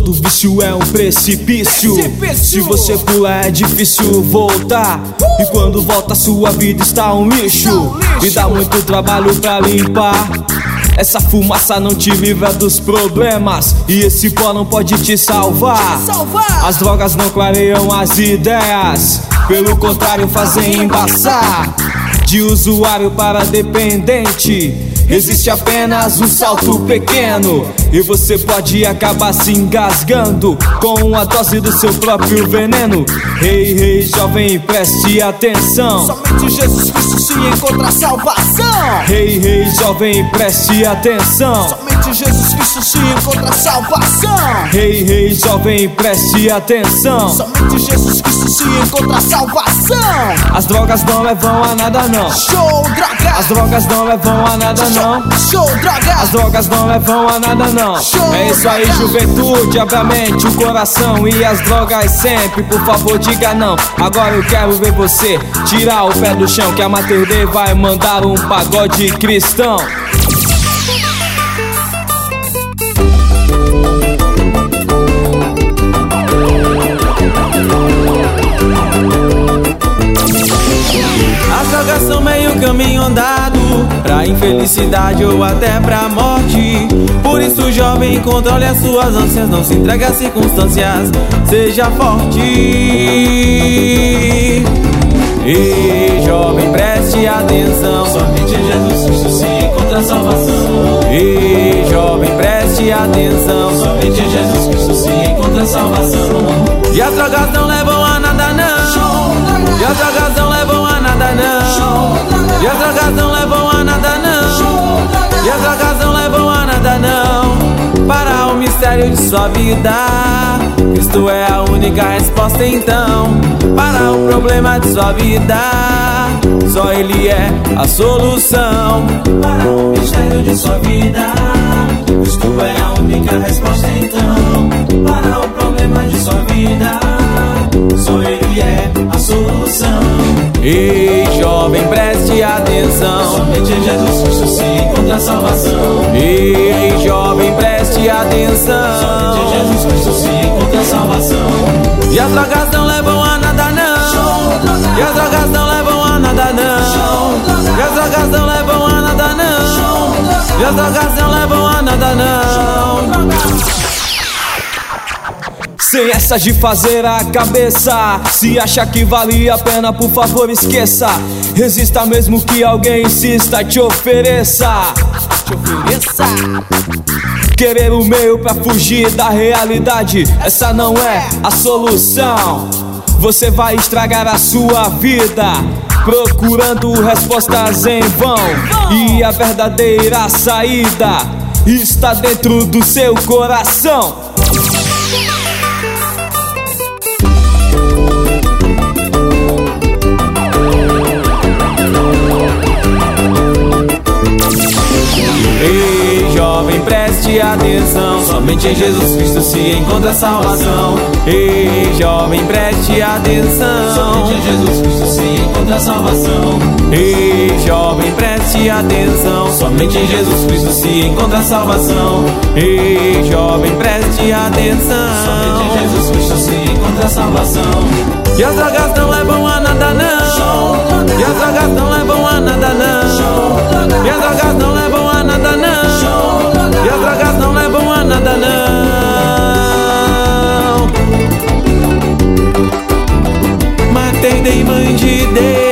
Todo vício é um precipício. Se você pular é difícil voltar. E quando volta sua vida está um lixo. E dá muito trabalho pra limpar. Essa fumaça não te livra dos problemas. E esse pó não pode te salvar. As drogas não clareiam as ideias. Pelo contrário fazem embaçar. De usuário para dependente existe apenas um salto pequeno. E você pode acabar se engasgando com uma dose do seu próprio veneno. Hey, hey, jovem, preste atenção. Somente Jesus Cristo se encontra salvação. Hey, hey, jovem, preste atenção. Somente Jesus Cristo se encontra salvação. Hey, hey, jovem, preste atenção. Somente Jesus Cristo se encontra salvação. As drogas não levam a nada não. Show, droga. As drogas não levam a nada não. Show, droga. As drogas não levam a nada não. É isso aí, juventude, abra a mente, o coração e as drogas sempre, por favor diga não. Agora eu quero ver você tirar o pé do chão, que a Mater Dei vai mandar um pagode cristão. As drogas são meio caminho andado pra infelicidade ou até pra morte. Por isso, jovem, controle as suas ânsias, não se entregue às circunstâncias, seja forte. E jovem, preste atenção, somente em Jesus Cristo se encontra salvação. E jovem, preste atenção, somente em Jesus Cristo se encontra salvação. E as drogas não levam a nada não. E as drogas não levam a nada não. E as drogas não levam a nada não. E as drogas não levam a nada não. Para o mistério de sua vida, Cristo é a única resposta então. Para o problema de sua vida, só Ele é a solução. Para o mistério de sua vida, Cristo é a única resposta então. Para o problema de sua vida, só Ele é a solução. Ei, jovem, preste atenção, somente em Jesus Cristo se encontra a salvação. Ei, jovem, preste atenção, somente em Jesus Cristo se encontra a salvação. E as drogas não levam a nada não. E as drogas não levam a nada não. E as drogas não levam a nada não. E as drogas não levam a nada não. Sem essa de fazer a cabeça, se acha que vale a pena, por favor esqueça. Resista mesmo que alguém insista, te ofereça. Querer o meio pra fugir da realidade, essa não é a solução. Você vai estragar a sua vida procurando respostas em vão. E a verdadeira saída está dentro do seu coração. Ei, jovem, preste atenção, somente em Jesus Cristo se encontra salvação. Ei, jovem, preste atenção, somente em Jesus Cristo se encontra salvação. Ei, jovem, preste atenção, somente em Jesus Cristo se encontra salvação. Ei, jovem, preste atenção, somente em Jesus Cristo se encontra salvação. E as drogas não levam a nada não. E as drogas não levam a nada não. E as drogas não levam a nada não. E as drogas não levam a nada não. Mater Dei, mãe de Deus.